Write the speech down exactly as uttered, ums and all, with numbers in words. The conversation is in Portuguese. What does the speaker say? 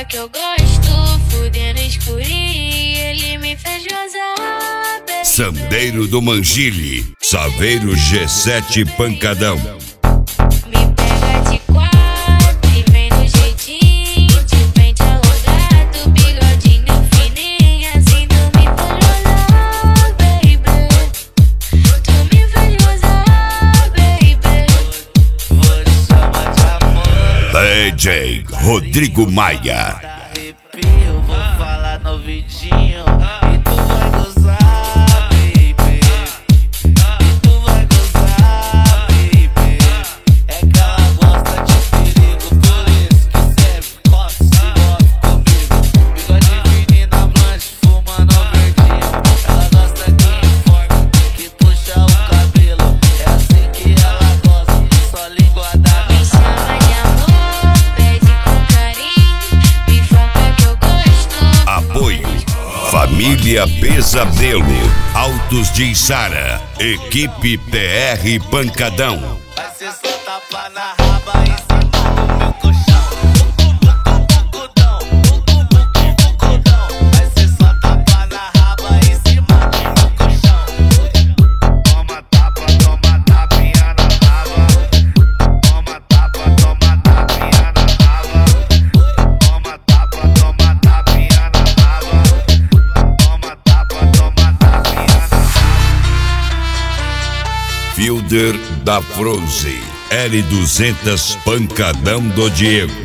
que eu gosto, fudendo escurinho, ele me fez gozar, baby. Sandeiro do Mangile, Saveiro G sete Pancadão. Me pega de quatro e vem no jeitinho, de frente alongado, bigodinho fininho, assim tu me fez gozar, baby. Tu me fez gozar, baby. Vou te chamar de amor. D J Rodrigo Maia. Arrepio, vou falar no vidinho e tu vai gozar, baby. E tu vai gozar, baby. É que ela gosta de perigo, por isso que sempre gosta, se envolve comigo. Bigode fininho na blanche, fumando verdinho. Ela gosta que informa, que puxa o cabelo. É assim que ela gosta, só língua da Me chama de amor, pede com carinho, me foca que eu gosto. Apoio Família Pesadelo, Autos de Içara, Equipe P R Pancadão. Vai ser só tapa na raba em cima do meu colchão. Bucudão, bucudão. Vai ser só tapa na raba em cima do meu colchão. Toma tapa, toma tapinha na raba. Toma tapa, toma tapinha na raba. Toma tapa, toma tapinha na raba. Toma tapa, toma tapinha na raba. Fielder da Froze, L duzentos Pancadão do Diego.